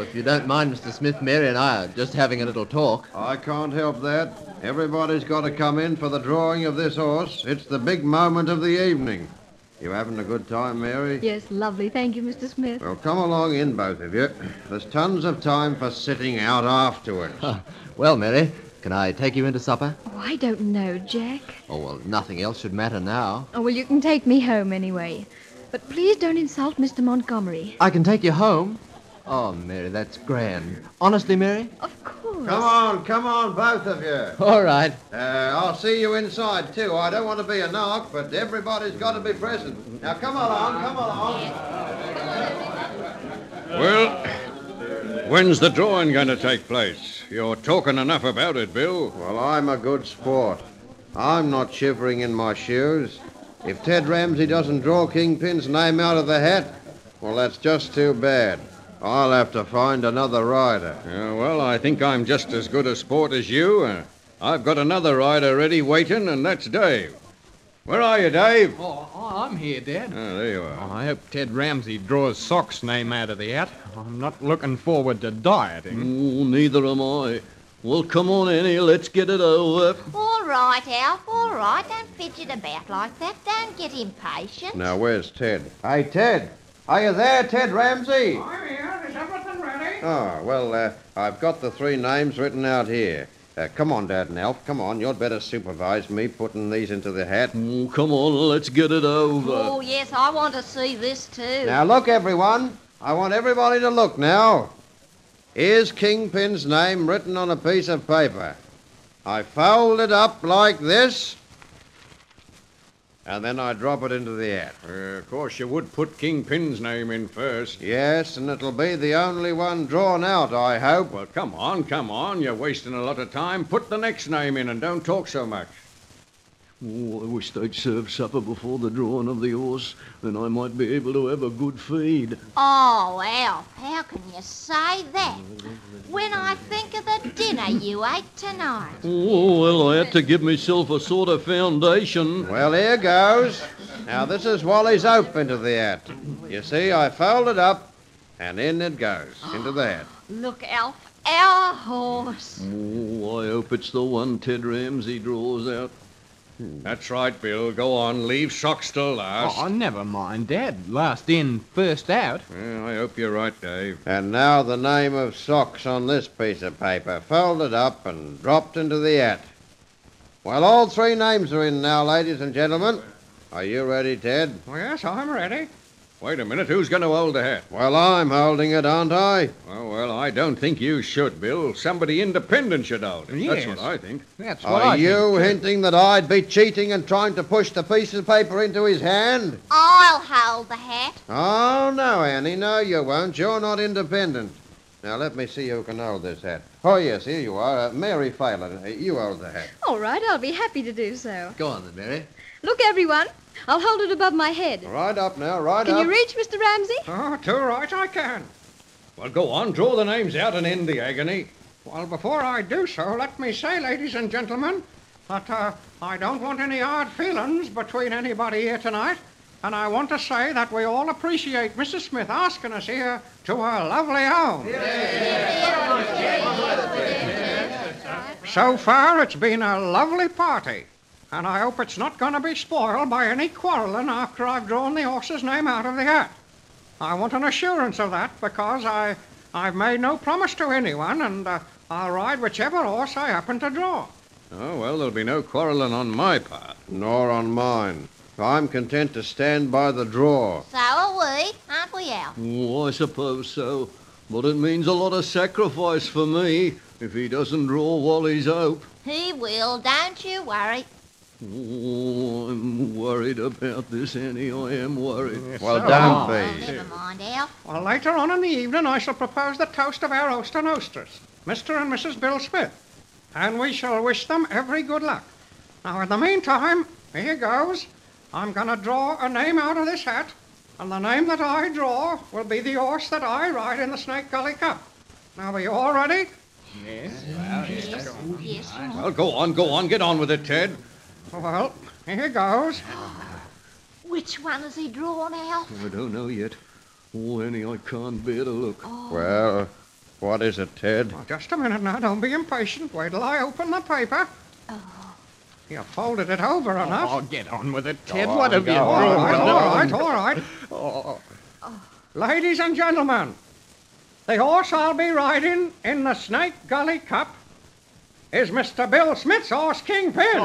if you don't mind, Mr. Smith, Mary and I are just having a little talk. I can't help that. Everybody's got to come in for the drawing of this horse. It's the big moment of the evening. You having a good time, Mary? Yes, lovely. Thank you, Mr. Smith. Well, come along in, both of you. There's tons of time for sitting out afterwards. Well, Mary, can I take you into supper? Oh, I don't know, Jack. Oh, well, nothing else should matter now. Oh, well, you can take me home anyway. But please don't insult Mr. Montgomery. I can take you home? Oh, Mary, that's grand. Honestly, Mary? Of course. Come on, both of you. All right. I'll see you inside, too. I don't want to be a knock, but everybody's got to be present. Now, come along. Well, when's the drawing going to take place? You're talking enough about it, Bill. Well, I'm a good sport. I'm not shivering in my shoes. If Ted Ramsey doesn't draw Kingpin's name out of the hat, well, that's just too bad. I'll have to find another rider. Yeah, well, I think I'm just as good a sport as you. I've got another rider ready waiting, and that's Dave. Where are you, Dave? Oh, I'm here, Dad. Oh, there you are. Oh, I hope Ted Ramsey draws Sock's name out of the hat. I'm not looking forward to dieting. Oh, neither am I. Well, come on, Annie, let's get it over. All right, Alf, all right. Don't fidget about like that. Don't get impatient. Now, where's Ted? Hey, Ted. Are you there, Ted Ramsey? I'm here. Is everything ready? Oh, well, I've got the three names written out here. Come on, Dad and Alf. Come on. You'd better supervise me putting these into the hat. Oh, come on, let's get it over. Oh, yes, I want to see this too. Now, look, everyone. I want everybody to look now. Here's Kingpin's name written on a piece of paper. I fold it up like this, and then I drop it into the hat. Of course, you would put Kingpin's name in first. Yes, and it'll be the only one drawn out, I hope. Well, come on. You're wasting a lot of time. Put the next name in and don't talk so much. Oh, I wish they'd serve supper before the drawing of the horse, then I might be able to have a good feed. Oh, Alf, how can you say that? When I think of the dinner you ate tonight. Oh, well, I had to give myself a sort of foundation. Well, here goes. Now, this is Wally's hope into the hat. You see, I fold it up, and in it goes, into the hat. Look, Alf, our horse. Oh, I hope it's the one Ted Ramsey draws out. That's right, Bill. Go on. Leave Socks till last. Oh, never mind, Dad. Last in, first out. Well, I hope you're right, Dave. And now the name of Socks on this piece of paper, folded up and dropped into the hat. Well, all three names are in now, ladies and gentlemen. Are you ready, Ted? Oh, yes, I'm ready. Wait a minute. Who's going to hold the hat? Well, I'm holding it, aren't I? Oh, well, I don't think you should, Bill. Somebody independent should hold it. Yes. That's what I think. That's what I Are you think. hinting that I'd be cheating and trying to push the piece of paper into his hand? I'll hold the hat. Oh, no, Annie, no, you won't. You're not independent. Now, let me see who can hold this hat. Oh, yes, here you are. Mary Phelan, you hold the hat. All right, I'll be happy to do so. Go on then, Mary. Look, everyone. I'll hold it above my head. Right up now, right Can up. you reach, Mr. Ramsey? Oh, too right I can. Well, go on. Draw the names out and end the agony. Well, before I do so, let me say, ladies and gentlemen, that I don't want any hard feelings between anybody here tonight. And I want to say that we all appreciate Mrs. Smith asking us here to her lovely home. So far, it's been a lovely party. And I hope it's not going to be spoiled by any quarrelling after I've drawn the horse's name out of the hat. I want an assurance of that because I've made no promise to anyone, and I'll ride whichever horse I happen to draw. Oh, well, there'll be no quarreling on my part. Nor on mine. I'm content to stand by the draw. So are we, aren't we, Alf? Oh, I suppose so. But it means a lot of sacrifice for me if he doesn't draw Wally's hope. He will, don't you worry. Oh, I'm worried about this, Annie. I am worried. Well, So don't Oh, be. never mind, Alf. Well, later on in the evening, I shall propose the toast of our host and hostess, Mr. and Mrs. Bill Smith, and we shall wish them every good luck. Now, in the meantime, here goes. I'm going to draw a name out of this hat, and the name that I draw will be the horse that I ride in the Snake Gully Cup. Now, are you all ready? Yes. Well, go on. Get on with it, Ted. Well, here goes. Which one has he drawn, Alf? I don't know yet. Oh, Annie, I can't bear to look. Well, What is it, Ted? Well, just a minute now. Don't be impatient. Wait till I open the paper. You folded it over enough. Oh, get on with it, Ted. on, What have you go on. drawn? All right. Ladies and gentlemen, the horse I'll be riding in the Snake Gully Cup is Mr. Bill Smith's horse, Kingpin.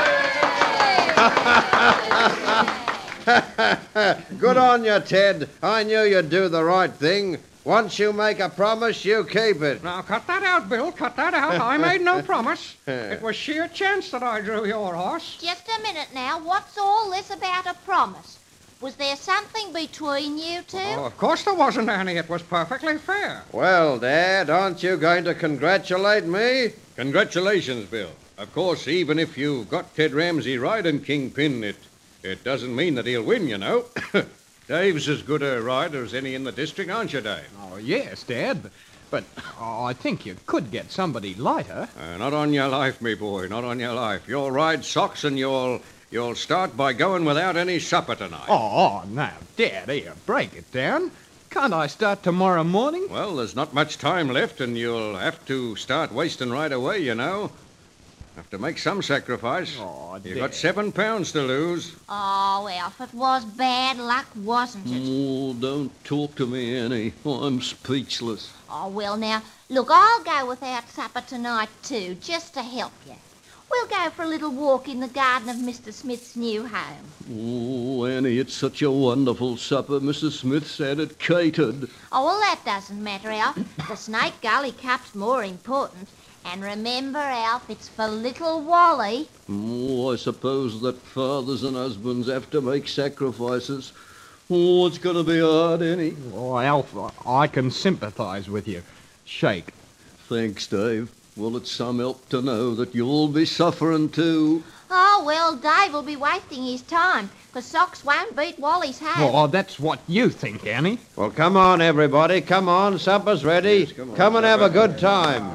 Good on you, Ted. I knew you'd do the right thing. Once you make a promise, you keep it. Now, cut that out, Bill. Cut that out. I made no promise. It was sheer chance that I drew your horse. Just a minute now. What's all this about a promise? Was there something between you two? Oh, of course there wasn't any. It was perfectly fair. Well, Dad, aren't you going to congratulate me? Congratulations, Bill. Of course, even if you got Ted Ramsey riding Kingpin, it doesn't mean that he'll win, you know. Dave's as good a rider as any in the district, aren't you, Dave? Oh, yes, Dad. But I think you could get somebody lighter. Not on your life, me boy, not on your life. You'll ride socks and you'll start by going without any supper tonight. Oh, now, Dad, here, break it down. Can't I start tomorrow morning? Well, there's not much time left, and you'll have to start wasting right away, you know. Have to make some sacrifice. Oh, You Dad. got 7 pounds to lose. Oh, Alf, it was bad luck, wasn't it? Oh, don't talk to me, Annie. I'm speechless. Oh, well, now, look, I'll go without supper tonight, too, just to help you. We'll go for a little walk in the garden of Mr. Smith's new home. Oh, Annie, it's such a wonderful supper. Mrs. Smith said it catered. Oh, well, that doesn't matter, Alf. The Snake Gully Cup's more important. And remember, Alf, it's for little Wally. Oh, I suppose that fathers and husbands have to make sacrifices. Oh, it's going to be hard, Annie. Oh, Alf, I can sympathise with you. Shake. Thanks, Dave. Well, it's some help to know that you'll be suffering too. Oh, well, Dave will be wasting his time, 'cause Socks won't beat Wally's home. Oh, that's what you think, Annie. Well, come on, everybody. Come on. Supper's ready. Come and have a good time.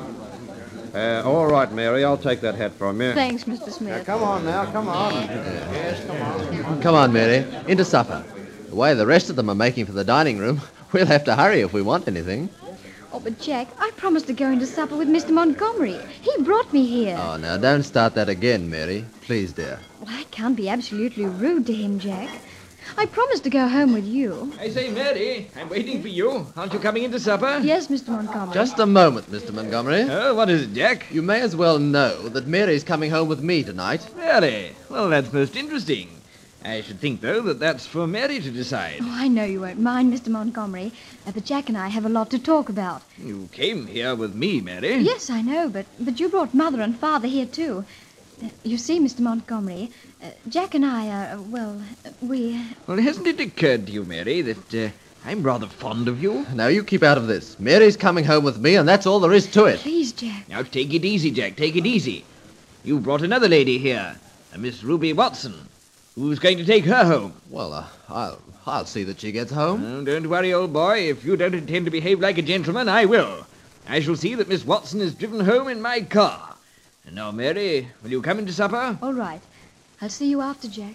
All right, Mary. I'll take that hat from you. Thanks, Mr. Smith. Come on now. Come on. Yes, come on. Come on, Mary. Into supper. The way the rest of them are making for the dining room, we'll have to hurry if we want anything. Oh, but Jack, I promised to go into supper with Mr. Montgomery. He brought me here. Oh, now, don't start that again, Mary. Please, dear. Well, I can't be absolutely rude to him, Jack. I promised to go home with you. I say, Mary, I'm waiting for you. Aren't you coming into supper? Yes, Mr. Montgomery. Just a moment, Mr. Montgomery. Oh, what is it, Jack? You may as well know that Mary's coming home with me tonight. Really? Well, that's most interesting. I should think, though, that that's for Mary to decide. Oh, I know you won't mind, Mr. Montgomery, but Jack and I have a lot to talk about. You came here with me, Mary. Yes, I know, but you brought Mother and Father here, too. You see, Mr. Montgomery, Jack and I are, we... Well, hasn't it occurred to you, Mary, that I'm rather fond of you? Now, you keep out of this. Mary's coming home with me, and that's all there is to it. Please, Jack. Now, take it easy, Jack, take it easy. You brought another lady here, a Miss Ruby Watson. Who's going to take her home? Well, I'll see that she gets home. Oh, don't worry, old boy. If you don't intend to behave like a gentleman, I will. I shall see that Miss Watson is driven home in my car. And now, Mary, will you come into supper? All right. I'll see you after, Jack.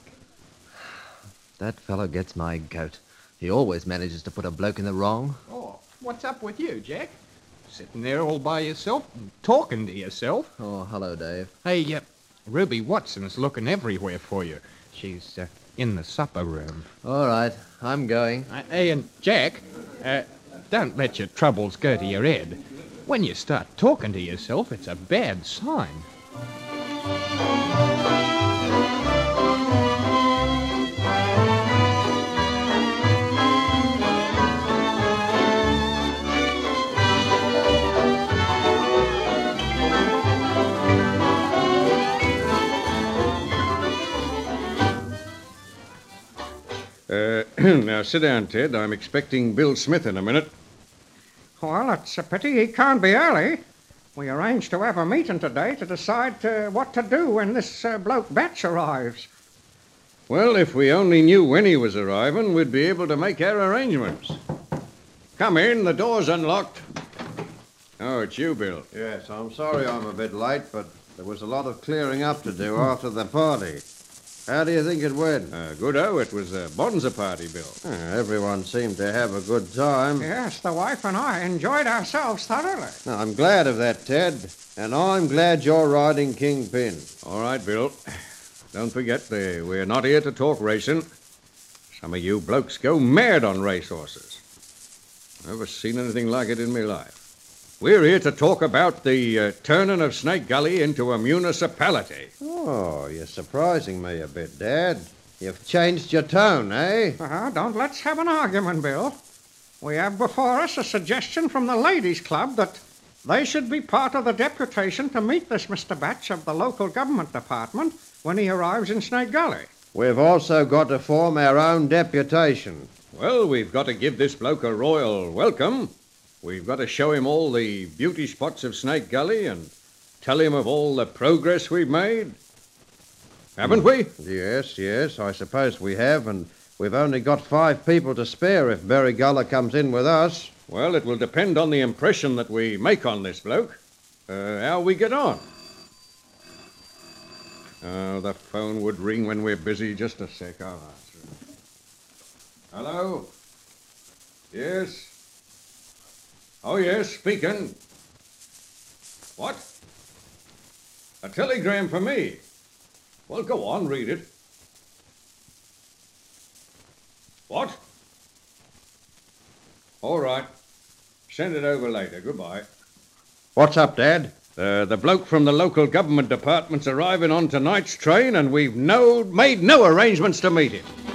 That fellow gets my goat. He always manages to put a bloke in the wrong. Oh, what's up with you, Jack? Sitting there all by yourself, talking to yourself. Oh, hello, Dave. Hey, Ruby Watson's looking everywhere for you. She's in the supper room. All right, I'm going. Hey, and Jack, don't let your troubles go to your head. When you start talking to yourself, it's a bad sign. Now, sit down, Ted. I'm expecting Bill Smith in a minute. Well, it's a pity he can't be early. We arranged to have a meeting today to decide what to do when this bloke Batch arrives. Well, if we only knew when he was arriving, we'd be able to make our arrangements. Come in, the door's unlocked. Oh, it's you, Bill. Yes, I'm sorry I'm a bit late, but there was a lot of clearing up to do after the party. How do you think it went? Good-o. It was a bonza party, Bill. Everyone seemed to have a good time. Yes, the wife and I enjoyed ourselves thoroughly. I'm glad of that, Ted. And I'm glad you're riding Kingpin. All right, Bill. Don't forget, we're not here to talk racing. Some of you blokes go mad on racehorses. Never seen anything like it in my life. We're here to talk about the turning of Snake Gully into a municipality. Oh, you're surprising me a bit, Dad. You've changed your tone, eh? Don't let's have an argument, Bill. We have before us a suggestion from the Ladies' Club that they should be part of the deputation to meet this Mr. Batch of the local government department when he arrives in Snake Gully. We've also got to form our own deputation. Well, we've got to give this bloke a royal welcome. We've got to show him all the beauty spots of Snake Gully and tell him of all the progress we've made. Haven't we? Yes, I suppose we have, and we've only got 5 people to spare if Berry Gullah comes in with us. Well, it will depend on the impression that we make on this bloke. How we get on. Oh, the phone would ring when we're busy. Just a sec, I'll answer it. Hello? Yes? Oh, yes, speaking. What? A telegram for me? Well, go on, read it. What? All right. Send it over later. Goodbye. What's up, Dad? The bloke from the local government department's arriving on tonight's train, and we've made no arrangements to meet him.